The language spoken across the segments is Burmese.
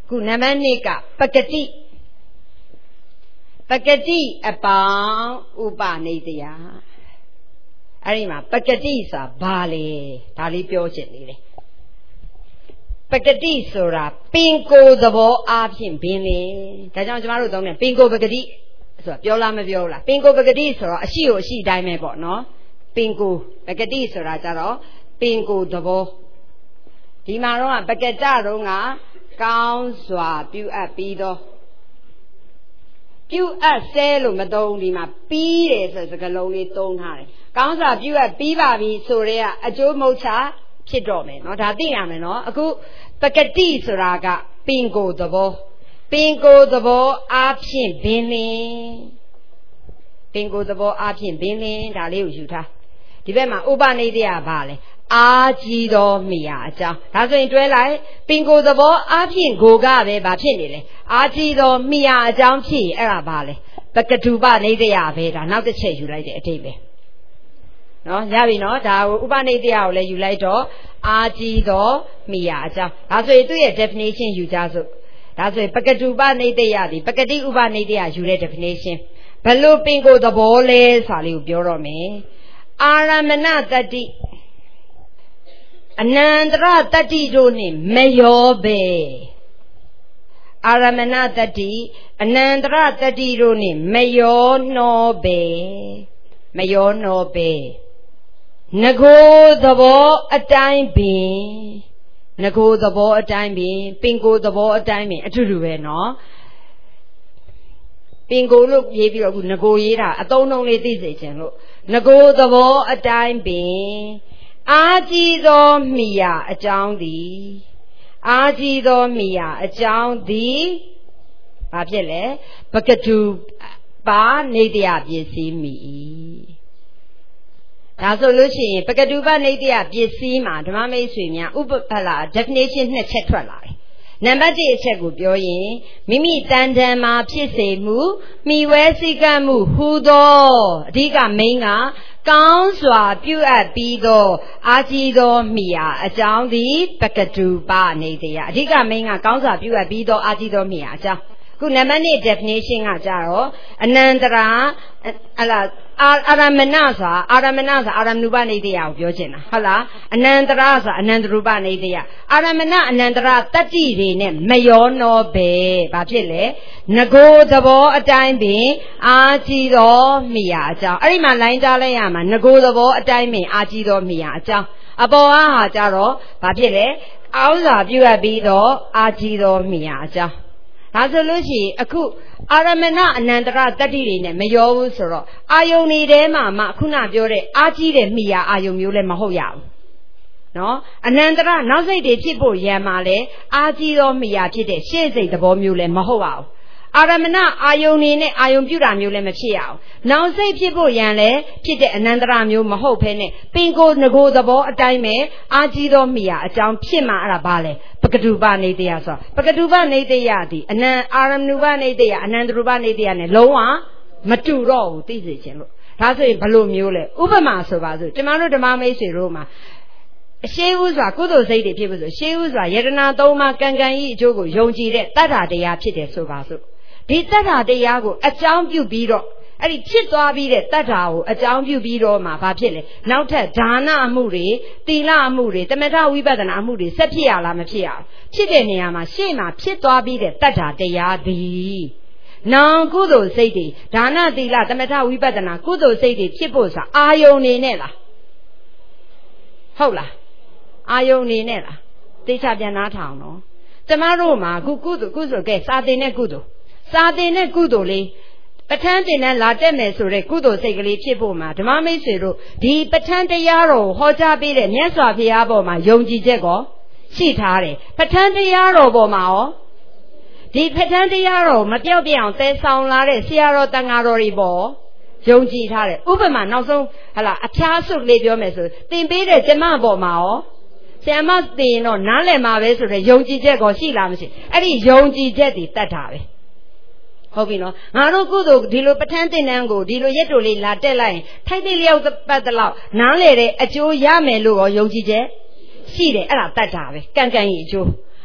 ခုနံပါတ်2ကပကတိအပေါင်းဥပနိတယအဲ့ဒီမှာပကတိဆိုတာဘာလဲဒါလေးပြောချင်နေတယ်ပကတိဆိုတာပင်ကိုယ်သဘောအားဖြင့်ဘင်းလေဒါကြောင့်ကျမတို့သုံးတယ်ပင်ကိုယ်ပကတိဆိုတာပြောလားမပြောလားပင်ကိုယ်ပကတိဆိုတော့အရှိကိုအရှိတိုင်းပဲပေါ့နော်ပင်ကိုယ်ပကတိဆိုတာကြတော့ပင်ကိုယ်သဘောဒီမှာတော့ပကတတော့ကကောင်းစွာပြုအပ်ပြီးတော့ပြုအပ်ဆဲလို့မသုံးဒီမှာပြီးတယ်ဆိုစကားလုံးလေးသုံးထားတယ်ကောင်းစွာပြုအပ်ပြီးပါပြီဆိုရဲကအကျိုးမဟုတ်ချဖြစ်တော့မယ်နော်ဒါသိရမယ်နော်အခုပကတိဆိုတာကပင်ကိုယ်သဘောအားဖြင့်ဘင်းလင်းပင်ကိုယ်သဘောအားဖြင့်ဘင်းလင်းဒါလေးကိုယူထားဒီဘက်မှာဥပနိဒေယဘာလဲအာကြီးတော်မိယာအကြောင်းဒါဆိုရင်တွဲလိုက်ပင်ကိုယ်သဘောအားဖြင့်ကိုကပဲဘာဖြစ်နေလဲအာကြီးတော်မိယာအကြောင်းဖြစ်ရင်အဲ့ဒါဘာလဲပကတုပနိဒေယပဲဒါနောက်တစ်ချက်ယူလိုက်တဲ့အတိတ်ပဲနော်ရပြီနော်ဒါကိုဥပနိဒေယကိုလည်းယူလိုက်တော့အာကြီးတော်မိယာအကြောင်းဒါဆိုရင်သူ့ရဲ့ definition ယူကြစို့ဒါဆိုရင်ပကတုပနိဒေယဒီပကတိဥပနိဒေယယူတဲ့ definition ဘလို့ပင်ကိုယ်သဘောလဲဆိုတာလေးကိုပြောတော့မယ်အာရမဏတတ္တိအနန္တရတတ္တိတို့နှင့်မရောပဲအာရမဏတတ္တိအနန္တရတတ္တိတို့နှင့်မရောနှောပဲငကိုသဘောအတိုင်းပင်ပင်ကိုသဘောအတိုင်းပင်အထူတူပဲနော်ပင်ကိုလို့ရေးပြီးတော့အခုငကိုရေးတာအသုံးနှုန်းလေးသိစေချင်လို့ငကိုသဘောအတိုင်းပင်အာကြီးသောမိယာအကြောင်းသည်ဘာဖြစ်လဲပကတုပါနေတယပစ္စည်းမိဒါဆိုလို့ရှိရင်ပကတုပနေတယပစ္စည်းမှာဓမ္မမိတ်ဆွေများdefinition 2ချက်ထွက်လာတယ်နံပါတ်1အချက်ကိုပြောရင်မိမိတန်တန်မှာဖြစ်စေမှုမိဝဲစည်းကမ်းမှုဟူသောအဓိကမိန်းကကောင်းစွာပြုအပ်ပြီးသောအာကြီးသောမိယာအကြောင်းသည်ပကတုပနေတယအဓိကမိန်းကကောင်းစွာပြုအပ်ပြီးသောအာကြီးသောမိယာအကြောင်းခုနံပါတ်2 definition ကကြတော့အနန္တရာအာရမဏဆိုတာအာရမဏုပနေတယကိုပြောချင်တာဟုတ်လားအနန္တရာဆိုတာအနန္တရူပနေတယအာရမဏအနန္တရာတတ္တိတွေနဲ့မရောနှောပဲဘာဖြစ်လဲငကိုသဘောအတိုင်းပင်အာကြီးသောမိယာအကြောင်းအဲ့ဒီမှာလိုင်းကြားလိုက်ရမှာငကိုသဘောအတိုင်းပင်အာကြီးသောမိယာအကြောင်းအပေါ်အားဟာကြတော့ဘာဖြစ်လဲအောက်စွာပြုအပ်ပြီးတော့အာကြီးသောမိယာအကြောင်းဒါဆိုလို့ရှိရင်အခုအာရမဏအနန္တရတတ္တိတွေနဲ့မရောဘူးဆိုတော့အာယုန်တွေထဲမှာမှခုနပြောတဲ့အာကြီးတဲ့မိယာအာယုန်မျိုးလည်းမဟုတ်ရဘူးနော်အနန္တရနောက်စိတ်တွေဖြစ်ဖို့ရံမှာလဲအာကြီးသောမိယာဖြစ်တဲ့ရှေ့စိတ်သဘောမျိုးလည်းမဟုတ်ပါဘူးအာရမဏအာယုန်နေနဲ့အာယုန်ပြုတာမျိုးလည်းမဖြစ်ရအောင်နောက်စိတ်ဖြစ်ဖို့ရန်လည်းဖြစ်တဲ့အနန္တရမျိုးမဟုတ်ဘဲနဲ့ပင်ကိုငကိုသဘောအတိုင်းပဲအာကြီးသောမိယာအကြောင်းဖြစ်မှအဲ့ဒါဘာလဲပကတုပနေတယဆိုပကတုပနေတယဒီအာရမဏုပနေတယအနန္တရူပနေတယနဲ့လုံးဝမတူတော့ဘူးသိစေခြင်းလို့ဒါဆိုရင်ဘလို့မျိုးလဲဥပမာဆိုပါစို့ကျမတို့ဓမ္မမိတ်ဆွေတို့မှာအရှိဥစွာကုသိုလ်စိတ်တွေဖြစ်ဖို့ဆိုရှေးဥစွာယတနာ၃ပါးကံကံဤအကျိုးကိုယုံကြည်တဲ့တတ္ထာတရားဖြစ်တယ်ဆိုပါစို့ဒီတတ္ထာတရားကိုအကြောင်းပြုပြီးတော့အဲ့ဒီဖြစ်သွားပြီးတဲ့တတ္ထာကိုအကြောင်းပြုပြီးတော့မှဘာဖြစ်လဲနောက်ထပ်ဒါနအမှုတွေသီလအမှုတွေတမထဝိပဿနာအမှုတွေဆက်ဖြစ်ရလားမဖြစ်ရဘူးဖြစ်တဲ့နေရာမှာရှေ့မှာဖြစ်သွားပြီးတဲ့တတ္ထာတရားသည်နောင်ကုသိုလ်စိတ်တွေဒါနသီလတမထဝိပဿနာကုသိုလ်စိတ်တွေဖြစ်ဖို့ဆိုအာယုန်နေနဲ့လားဟုတ်လားအာယုန်နေနဲ့လားသိချပြန်နားထောင်နော်ကျမတို့မှာကုသိုလ်ကဲစာသင်တဲ့ကုသိုလ်လေးပဋ္ဌာန်းသင်တန်းလာတက်မယ်ဆိုတဲ့ကုသိုလ်စိတ်ကလေးဖြစ်ဖို့မှာဓမ္မမိတ်ဆွေတို့ဒီပဋ္ဌာန်းတရားတော်ဟောကြားပေးတဲ့မြတ်စွာဘုရားပေါ်မှာယုံကြည်ချက်ကောရှိထားတယ်ပဋ္ဌာန်းတရားတော်ပေါ်မှာရောဒီပဋ္ဌာန်းတရားတော်မပြောက်ပြအောင်သယ်ဆောင်လာတဲ့ဆရာတော်တန်ဃာတော်တွေပေါ်ယုံကြည်ထားတယ်ဥပမာနောက်ဆုံးအဖျားစွတ်လေးပြောမယ်ဆိုသင်ပေးတဲ့ကျမပေါ်မှာရောဆရာမသိရင်တော့နားလည်မှာပဲဆိုတဲ့ယုံကြည်ချက်ကောရှိလားမရှိအဲ့ဒီယုံကြည်ချက်တွေတတ်တာပဲဟုတ်ပြီနော်ငါတို့ကုသိုလ်ဒီလိုပဋ္ဌာန်းသင်တန်းကိုဒီလိုရက်တိုလေးလာတက်လိုက်ရင်ထိုက်တဲ့လျောက်ပတ်တလောက်နားလေတဲ့အကျိုးရမယ်လို့ရောယုံကြည်ချက်ရှိတယ်အဲ့ဒါတတ်တာပဲကံကံရဲ့အကျိုး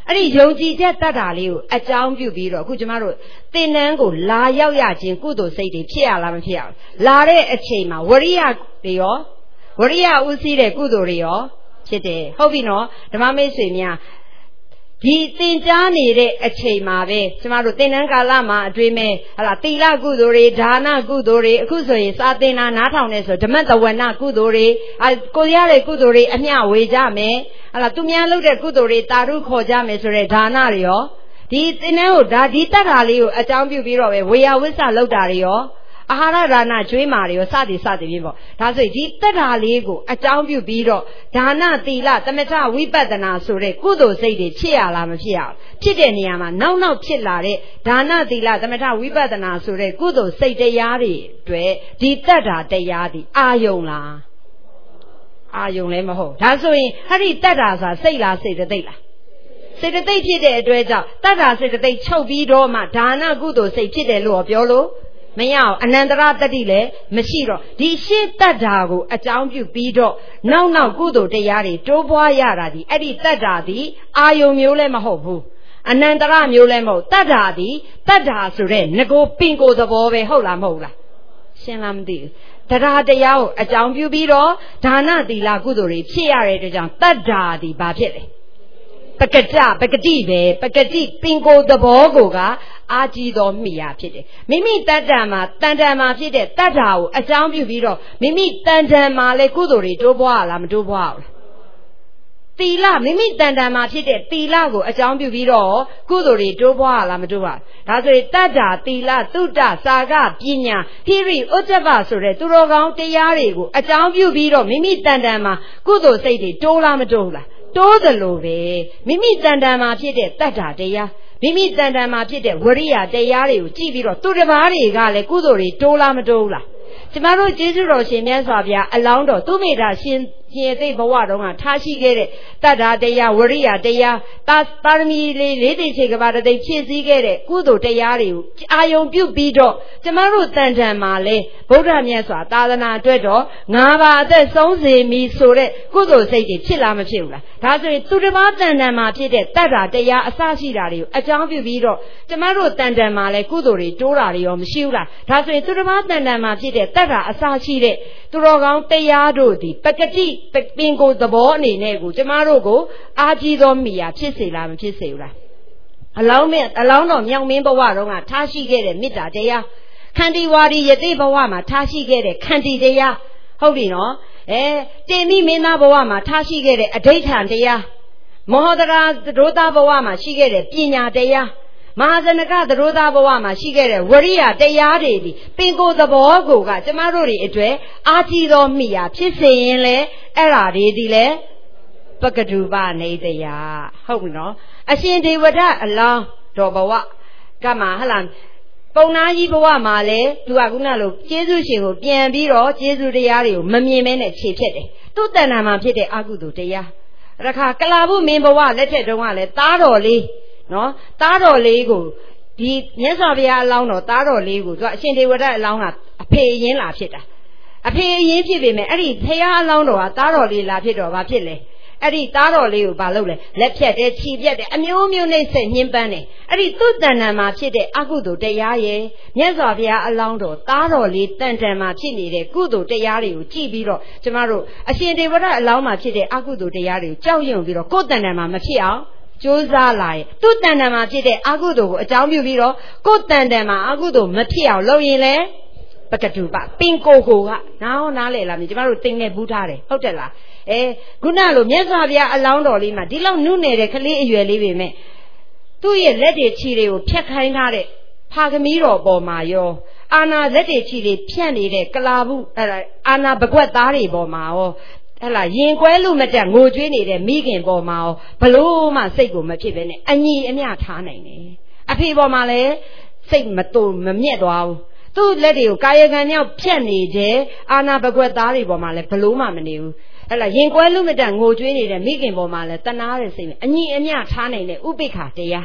အဲ့ဒီယုံကြည်ချက်တတ်တာလေးကိုအကြောင်းပြုပြီးတော့အခုကျမတို့သင်္นานကိုလာရောက်ရခြင်းကုသိုလ်စိတ်တွေဖြစ်ရလားမဖြစ်ရဘူးလာတဲ့အချိန်မှာဝရိယတွေရောဝရိယဥသိတဲ့ကုသိုလ်တွေရောဖြစ်တယ်ဟုတ်ပြီနော်ဓမ္မမိတ်ဆွေများဒီသင်ကြားနေတဲ့အချိန်မှာပဲကျမတို့သင်္นานကာလမှာအတွေ့မဲ့ဟလာသီလကုသိုလ်တွေဒါနကုသိုလ်တွေအခုဆိုရင်စာသင်တာနားထောင်နေဆိုဓမ္မတဝနကုသိုလ်တွေကိုရတဲ့ကုသိုလ်တွေအမျှဝေကြမယ်ဟလာသူများလုပ်တဲ့ကုသိုလ်တွေတာရုခေါ်ကြမယ်ဆိုတဲ့ဒါနတွေရောဒီသင်္นานကိုဒါဒီတတ်တာလေးကိုအကြောင်းပြုပြီးတော့ပဲဝေယဝိဆလုပ်တာတွေရောအာဟာရဒါနကျွေးမာတွေရောစသည်ပြင်ပေါ့ဒါဆိုရင်ဒီတတ်တာလေးကိုအကြောင်းပြုပြီးတော့ဒါနသီလသမထဝိပဿနာဆိုတဲ့ကုသိုလ်စိတ်တွေဖြစ်ရလားမဖြစ်ရဘူးဖြစ်တဲ့နေရာမှာနောက်ဖြစ်လာတဲ့ဒါနသီလသမထဝိပဿနာဆိုတဲ့ကုသိုလ်စိတ်တရားတွေအတွက်ဒီတတ်တာတရားဒီအာယုံလားအာယုံလည်းမဟုတ်ဒါဆိုရင်အဲ့ဒီတတ်တာဆိုတာစိတ်လားစိတ်တသိက်လားစေတသိက်ဖြစ်တဲ့အတွက်ကြောင့်တတ်တာစေတသိက်ချုပ်ပြီးတော့မှဒါနကုသိုလ်စိတ်ဖြစ်တယ်လို့ပြောလို့မရအောင်အနန္တရတတိလည်းမရှိတော့ဒီရှင်းတတ်တာကိုအကြောင်းပြုပြီးတော့နောက်ကုသိုလ်တရားတွေတိုးပွားရတာဒီအဲ့ဒီတတ်တာဒီအာယုံမျိုးလည်းမဟုတ်ဘူးအနန္တရမျိုးလည်းမဟုတ်တတ်တာဒီတတ်တာဆိုတဲ့ငကိုပင်ကိုသဘောပဲဟုတ်လားမဟုတ်လားရှင်းလားမသိဘူးတရားတရားကိုအကြောင်းပြုပြီးတော့ဒါနသီလကုသိုလ်တွေဖြစ်ရတဲ့အတွက်ကြောင့်တတ်တာဒီဘာဖြစ်လဲပကတိပဲပကတိပင်ကိုသဘောကိုကအာကြီးတော်မိရာဖြစ်တယ်မိမိတန်တန်မှာဖြစ်တဲ့တတ်တာကိုအကြောင်းပြုပြီးတော့မိမိတန်တန်မှာလေကုသိုလ်တွေတိုးပွားလားမတိုးပွားဘူးလားသီလမိမိတန်တန်မှာဖြစ်တဲ့သီလကိုအကြောင်းပြုပြီးတော့ကုသိုလ်တွေတိုးပွားလားမတိုးပွားဒါဆိုရင်တတ္တာသီလသုတ္တစာကပညာဟိရိဥစ္စပဆိုတဲ့သူတော်ကောင်းတရားတွေကိုအကြောင်းပြုပြီးတော့မိမိတန်တန်မှာကုသိုလ်စိတ်တွေတိုးလားမတိုးဘူးလားတိုးသလိုပဲမိမိတန်တန်မှာဖြစ်တဲ့တတ္တာတရားမိမိတန်တန်မှာဖြစ်တဲ့ဝရိယတရားတွေကိုကြည့်ပြီးတော့သူတစ်ပါးတွေကလည်းကုသိုလ်တွေတိုးလားမတိုးဘူးလားကျမတို့ကျေးဇူးတော်ရှင်မြတ်စွာဘုရားအလောင်းတော်သူမိတာရှင်ရဲ့သိဘဝတုန်းကထားရှိခဲ့တဲ့တတ္တာတရားဝရိယတရားပါရမီလေးသိချေကဘာတသိဖြည့်ဆည်းခဲ့တဲ့ကုသိုလ်တရားတွေကိုအာယုံပြုပြီးတော့ကျမတို့တန်တန်မှာလဲဗုဒ္ဓမြတ်စွာသာသနာအတွက်တော့၅ပါးအသက်ဆုံးစေမည်ဆိုတဲ့ကုသိုလ်စိတ်တွေဖြစ်လားမဖြစ်ဘူးလားဒါဆိုရင်သူတစ်ပါးတန်တန်မှာဖြစ်တဲ့တတ္တာတရားအစရှိတာတွေကိုအကြောင်းပြုပြီးတော့ကျမတို့တန်တန်မှာလဲကုသိုလ်တွေတိုးတာတွေရောမရှိဘူးလားဒါဆိုရင်သူတစ်ပါးတန်တန်မှာဖြစ်တဲ့တတ္တာအစရှိတဲ့သူတော်ကောင်းတရားတို့သည်ပကတိပင်ကိုသဘောအနေနဲ့ကိုကျမတို့ကိုအာကြီးသောမိယာဖြစ်စေလားမဖြစ်စေဘူးလားအလောင်းတော်မြောင်မင်းဘဝတုန်းကထားရှိခဲ့တဲ့မေတ္တာတရားခန္တီဝါဒီယတိဘဝမှာထားရှိခဲ့တဲ့ခန္တီတရားဟုတ်ပြီနော်တင်မိမင်းသားဘဝမှာထားရှိခဲ့တဲ့အဋိဋ္ဌံတရားမောဟဒရာသရောသားဘဝမှာရှိခဲ့တဲ့ပညာတရားမဟာဇနကသရောသားဘဝမှာရှိခဲ့တဲ့ဝရိယတရားတွေဒီပင်ကိုယ်သဘောကိုကကျမတို့တွေအတွေ့အာကြီးသောမိယာဖြစ်စေရင်လေအဲ့ဓာတွေဒီလေပကတုပနေတရားဟုတ်ပြီနော်အရှင်ဒေဝဒအလောင်းတော်ဘဝကမှဟလာပုံနာကြီးဘဝမှာလေသူကခုနလိုကျေးဇူးရှင်ကိုပြန်ပြီးတော့ကျေးဇူးတရားတွေကိုမမြင်မဲနဲ့ခြေဖြတ်တယ်သူ့တဏ္ဍာမှာဖြစ်တဲ့အကုသိုလ်တရားတခါကလာဘူးမင်းဘဝလက်ထက်တုန်းကလည်းသားတော်လေးနော်သားတော်လေးကိုဒီမြတ်စွာဘုရားအလောင်းတော်သားတော်လေးကိုသူကအရှင်ဒေဝဒအလောင်းကအဖေအရင်လာဖြစ်တာအဖေအရင်ဖြစ်ပေမဲ့အဲ့ဒီဖရာအလောင်းတော်ကသားတော်လေးလာဖြစ်တော့ဘာဖြစ်လဲအဲ့ဒီသားတော်လေးကိုဘာလုပ်လဲလက်ဖြတ်တယ်ခြေပြတ်တယ်အမျိုးမျိုးနှိမ့်ဆက်ညှင်းပန်းတယ်အဲ့ဒီသူ့တဏ္ဍာမှာဖြစ်တဲ့အကုသိုလ်တရားရဲ့မြတ်စွာဘုရားအလောင်းတော်သားတော်လေးတန်တန်မှာဖြစ်နေတဲ့ကုသိုလ်တရားတွေကိုကြည့်ပြီးတော့ကျမတို့အရှင်ဒေဝဒအလောင်းမှာဖြစ်တဲ့အကုသိုလ်တရားတွေကိုကြောက်ရွံ့ပြီးတော့ကိုယ်တဏ္ဍာမှာမဖြစ်အောင်ကြိုးစားလာရင်သူ့တန်တန်မှာဖြစ်တဲ့အကုသိုလ်ကိုအကြောင်းပြုပြီးတော့ကိုယ်တန်တန်မှာအကုသိုလ်မဖြစ်အောင်လုပ်ရင်လေပကတုပပင်ကိုကနားလေလားမြင်ကျမတို့တင်ခဲ့ဘူးထားတယ်ဟုတ်တယ်လားခုနလိုမြတ်စွာဘုရားအလောင်းတော်လေးမှာဒီလောက်နုနယ်ကလေးအရွယ်လေးပဲမဲ့သူ့ရဲ့လက်တွေခြေတွေကိုဖြတ်ခိုင်းထားတဲ့ဖာသမီးတော်ပေါ်မှာရောအာနာလက်တွေခြေတွေဖြတ်နေတဲ့ကလာဘူးအာနာပကွက်သားတွေပေါ်မှာရောဟဲ့လားရင်ကွဲလို့မတက်ငိုကြွေးနေတဲ့မိခင်ပေါ်မှာရောဘလို့မှစိတ်ကိုမဖြစ်ပဲနဲ့အညီအမျှထားနိုင်တယ်အဖေပေါ်မှာလည်းစိတ်မတူမမြက်သွားဘူးသူ့လက်တွေကိုကာယကံကြောင့်ဖြတ်နေတဲ့အာနာပကွက်သားတွေပေါ်မှာလည်းဘလို့မှမနေဘူးဟဲ့လားရင်ကွဲလို့မတက်ငိုကြွေးနေတဲ့မိခင်ပေါ်မှာလည်းတနာတဲ့စိတ်နဲ့အညီအမျှထားနိုင်တဲ့ဥပိ္ပခာတရားဟ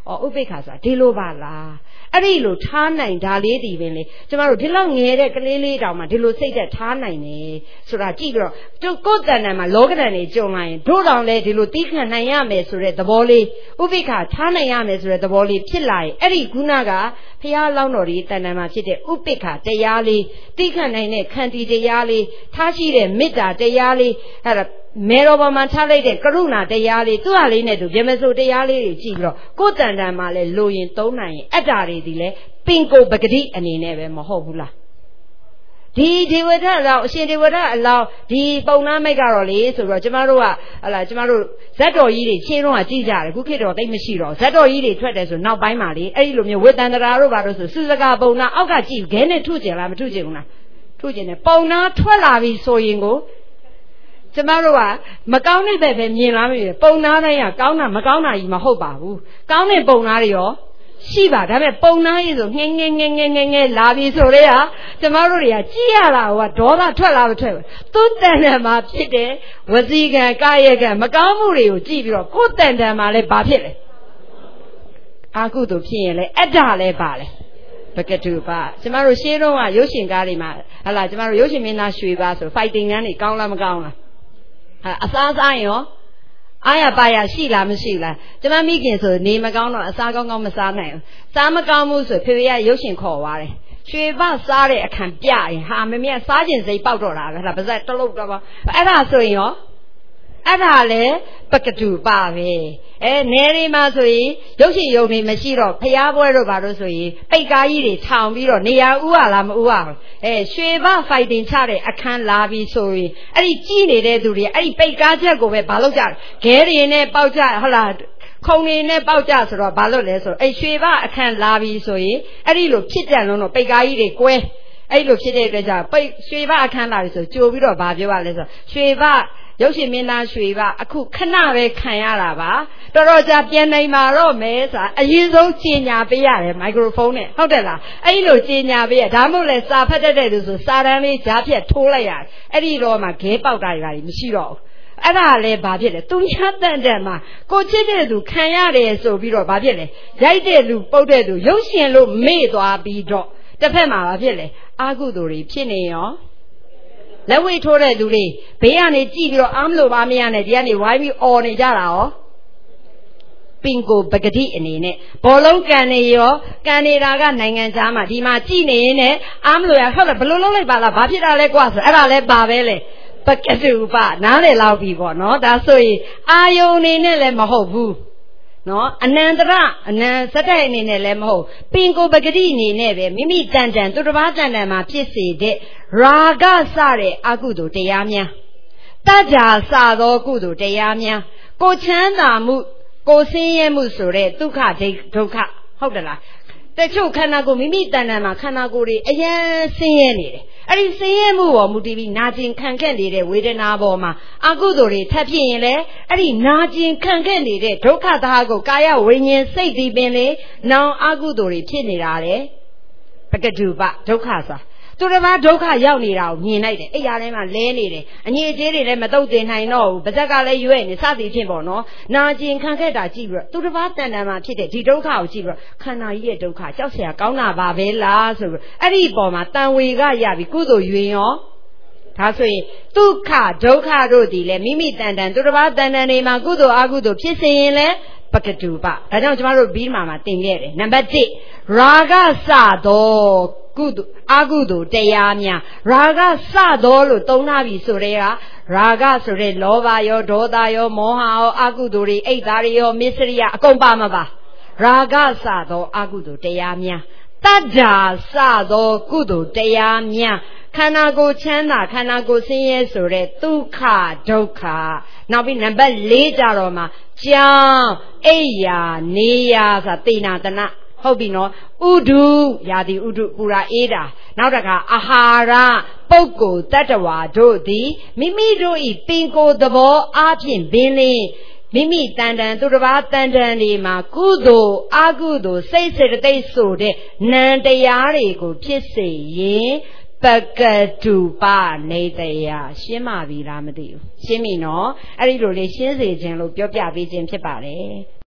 ဥပိ္ပခာဆိုတာဒီလိုပါလားအဲ့ဒီလိုထားနိုင်ဒါလေးဒီပင်လေကျမတို့ဒီလောက်ငယ်တဲ့ကလေးလေးတောင်မှဒီလိုစိတ်သက်ထားနိုင်တယ်ဆိုတာကြည့်ပြီးတော့ကိုယ်တဏ္ဍာမှာလောကဓာတ်တွေကြုံလာရင်တို့တောင်လဲဒီလိုတီးခံနိုင်ရမယ်ဆိုတဲ့သဘောလေးဥပိ္ပခာထားနိုင်ရမယ်ဆိုတဲ့သဘောလေးဖြစ်လာရင်အဲ့ဒီခုနကဘုရားလောင်းတော်ဒီတဏ္ဍာမှာဖြစ်တဲ့ဥပိ္ပခာတရားလေးတီးခံနိုင်တဲ့ခန္တီတရားလေးထားရှိတဲ့မေတ္တာတရားလေးအဲ့ဒါမေတော်ပေါ်မှာထားလိုက်တဲ့ကရုဏာတရားလေးသူ့ဟာလေးနဲ့သူဗြဟ္မစိုးတရားလေးတွေကြည့်ပြီးတော့ကိုယ်တန်တန်မှာလဲလိုရင်သုံးနိုင်ရင်အတ္တတွေဒီလဲပင်ကိုပဂတိအနေနဲ့ပဲမဟုတ်ဘူးလားဒီဒေဝဒအလောင်းအရှင်ဒေဝဒအလောင်းဒီပုံနာမိတ်ကတော့လေဆိုတော့ကျမတို့ကဟလာကျမတို့ဇတ်တော်ကြီးတွေရှင်းတော့ကြည့်ကြတယ်ခုခေတ်တော့သိမရှိတော့ဇတ်တော်ကြီးတွေထွက်တယ်ဆိုနောက်ပိုင်းမှာလေအဲ့ဒီလိုမျိုးဝေတန္တရာတို့ဘာလို့ဆိုစုစကားပုံနာအောက်ကကြည့်ခဲနဲ့ထုကျင်လားမထုကျင်ဘူးလားထုကျင်တယ်ပုံနာထွက်လာပြီဆိုရင်ကိုကျမတို့ကမကောင်းတဲ့ဘက်ပဲမြင်လားမမြင်ပုံနာတိုင်းကကောင်းတာမကောင်းတာကြီးမဟုတ်ပါဘူးကောင်းတဲ့ပုံနာတွေရောရှိပါဒါပေမဲ့ပုံနာကြီးဆိုငဲငဲလာပြီဆိုတော့ကျမတို့တွေကကြည့်ရတာကဒေါသထွက်လာမထွက်ဘူးသူ့တန်တန်မှာဖြစ်တဲ့ဝစီကံကာယကံမကောင်းမှုတွေကိုကြည့်ပြီးတော့ကိုယ်တန်တန်မှာလည်းဘာဖြစ်လဲအာကုသို့ဖြစ်ရင်လည်းအတ္တလည်းပါလဲပကတုပါကျမတို့ရှင်းတော့ကရုပ်ရှင်ကားတွေမှာဟလာကျမတို့ရုပ်ရှင်မင်းသားရွှေပါဆို fighting ကန်းတွေကောင်းလားမကောင်းလားအစားစားရင်ရောအားရပါရရှိလားမရှိလားကျမမိခင်ဆိုနေမကောင်းတော့အစားကောင်းကောင်းမစားနိုင်ဘူးစားမကောင်းဘူးဆိုဖေဖေကရုပ်ရှင်ခေါ်သွားတယ်ရွှေပစားတဲ့အခါပြရင်ဟာမမေကစားကျင်စိတ်ပေါက်တော့တာပဲဒါပါဇက်တလုတ်တော့ပါအဲ့ဒါဆိုရင်ရောအဲ့ဒါလည်းပကတုပါပဲနေရီမှာဆိုရင်ရုပ်ရှင်ယုံနေမရှိတော့ဖျားပွဲတော့ဘာလို့ဆိုရင်ပိတ်ကားကြီးတွေထောင်ပြီးတော့နေရာဥရလားမဥရဘူးရွှေပဖိုက်တင်ချတဲ့အခန်းလာပြီးဆိုရင်အဲ့ဒီကြည်နေတဲ့သူတွေအဲ့ဒီပိတ်ကားချက်ကိုပဲဘာလို့ကြလဲခဲတွေနဲ့ပေါက်ကြဟုတ်လားခုံနေနဲ့ပေါက်ကြဆိုတော့ဘာလို့လဲဆိုအဲ့ရွှေပအခန်းလာပြီးဆိုရင်အဲ့ဒီလိုဖြစ်ကြလုံးတော့ပိတ်ကားကြီးတွေကွဲအဲ့လိုဖြစ်တဲ့အတွက်ကြောင့်ပိတ်ရွှေပအခန်းလာပြီဆိုကြိုပြီးတော့ဘာပြောရလဲဆိုရွှေပရုပ်ရှင်မင်းသားရွှေပါအခုခဏပဲခံရတာပါတော်တော်ကြာပြန်နိုင်မှာတော့မဲဆိုတာအရင်ဆုံးကြေညာပေးရတယ်မိုက်ခရိုဖုန်းနဲ့ဟုတ်တယ်လားအဲ့လိုကြေညာပေးရဒါမှမဟုတ်လဲစာဖတ်တတ်တဲ့လူဆိုစာတန်းလေးကြားဖြတ်ထိုးလိုက်ရတယ်အဲ့ဒီတော့မှခဲပေါက်တာတွေမရှိတော့ဘူးအဲ့ဒါလည်းဘာဖြစ်လဲသူများတန်တန်မှာကိုချစ်တဲ့သူခံရတယ်ဆိုပြီးတော့ဘာဖြစ်လဲရိုက်တဲ့လူပုတ်တဲ့သူရုပ်ရှင်လို့မေ့သွားပြီးတော့တစ်ဖက်မှာဘာဖြစ်လဲအာကုသိုလ်တွေဖြစ်နေရောလက်ဝိတ်ထိုးတဲ့သူတွေဘေးကနေကြည့်ပြီးတော့အားမလို့ပါမရနဲ့ဒီကနေဝိုင်းပြီးអော်နေကြတာရောပင်ကိုပဂတိအနေနဲ့ဘောလုံးကန်နေရောကန်နေတာကနိုင်ငံသားမှာဒီမှာကြည့်နေရင်လည်းအားမလို့ရဟုတ်တယ်ဘယ်လိုလုပ်လိုက်ပါလားဘာဖြစ်တာလဲကွာဆိုအဲ့ဒါလည်းပါပဲလေပကတုပနားလေလောက်ပြီပေါ့နော်ဒါဆိုရင်အာယုန်နေနဲ့လည်းမဟုတ်ဘူးနော်အနန္တရအနန္တစတဲ့အနေနဲ့လည်းမဟုတ်ပင်ကိုပဂတိအနေနဲ့ပဲမိမိတန်တန်သူတစ်ပါးတန်တန်မှာဖြစ်စေတဲ့ရာဂစတဲ့အကုသိုလ်တရားများတတ္တာစသောကုသိုလ်တရားများကိုချမ်းသာမှုကိုဆင်းရဲမှုဆိုတဲ့ဒုက္ခဒုက္ခဟုတ်တယ်လားတချို့ခန္ဓာကိုယ်မိမိတန်တန်မှာခန္ဓာကိုယ်တွေအယံဆင်းရဲနေတယ်အဲ့ဒီဆင်းရဲမှုပေါ်မူတည်ပြီးနာကျင်ခံခဲ့နေတဲ့ဝေဒနာပေါ်မှာအကုသိုလ်တွေထပ်ဖြစ်ရင်လေအဲ့ဒီနာကျင်ခံခဲ့နေတဲ့ဒုက္ခသားကိုကာယဝိညာဉ်စိတ်ဒီပင်လေနောင်အကုသိုလ်တွေဖြစ်နေတာလေပကတုပဒုက္ခဆိုသူတစ်ပါးဒုက္ခရောက်နေတာကိုမြင်လိုက်တယ်အိယာထဲမှာလဲနေတယ်အငြိအကျေးတွေလည်းမတုတ်တင်နိုင်တော့ဘူးပါဇက်ကလည်းရွဲ့နေစသည်ဖြင့်ပေါ့နော်နာကျင်ခံခဲ့တာကြည့်ပြီးတော့သူတစ်ပါးတန်တန်မှာဖြစ်တဲ့ဒီဒုက္ခကိုကြည့်ပြီးတော့ခန္ဓာကြီးရဲ့ဒုက္ခကြောက်เสียကောင်းတာပါပဲလားဆိုပြီးအဲ့ဒီအပေါ်မှာတန်ဝေကရပြီးကုသိုလ်ရွင်ရောဒါဆိုရင်ဒုက္ခဒုက္ခတို့ဒီလေမိမိတန်တန်သူတစ်ပါးတန်တန်တွေမှာကုသိုလ်အကုသိုလ်ဖြစ်စေရင်လေပကတုပဒါကြောင့်ကျမတို့ဘီးမှာတင်ခဲ့တယ်နံပါတ်1ရာဂစသောကုသိုလ်အကုသိုလ်တရားများရာဂစသောလို့သုံးထားပြီဆိုတဲ့ကရာဂဆိုတဲ့လောဘရောဒေါသရောမောဟရောအကုသိုလ်တွေအိတ်သားတွေရောမစ္စရိယအကုန်ပါမပါရာဂစသောအကုသိုလ်တရားများတတ္တာစသောကုသိုလ်တရားများခန္ဓာကိုယ်ချမ်းသာခန္ဓာကိုယ်ဆင်းရဲဆိုတဲ့ဒုက္ခဒုက္ခနောက်ပြီးနံပါတ်4ကြတော့မှာကြောင်းအိယာနေယာဆိုတာသေနာတနာဟုတ်ပြီနော်ဥဒုယာတိဥဒုပူရာအေးတာနောက်တစ်ခါအာဟာရပုဂ္ဂိုလ်တတ္တဝါတို့သည်မိမိတို့ဤပင်ကိုယ်သဘောအားဖြင့်ပင်လင်းမိမိတန်တန်သူတစ်ပါးတန်တန်တွေမှာကုသိုလ်အကုသိုလ်စိတ်စေတသိက်ဆိုတဲ့နံတရားတွေကိုဖြစ်စေရင်ပကတုပနေတရာရှင်းပါပြီလားမသိဘူးရှင်းပြီနော်အဲ့ဒီလိုလေးရှင်းစေခြင်းလို့ပြောပြပေးခြင်းဖြစ်ပါတယ်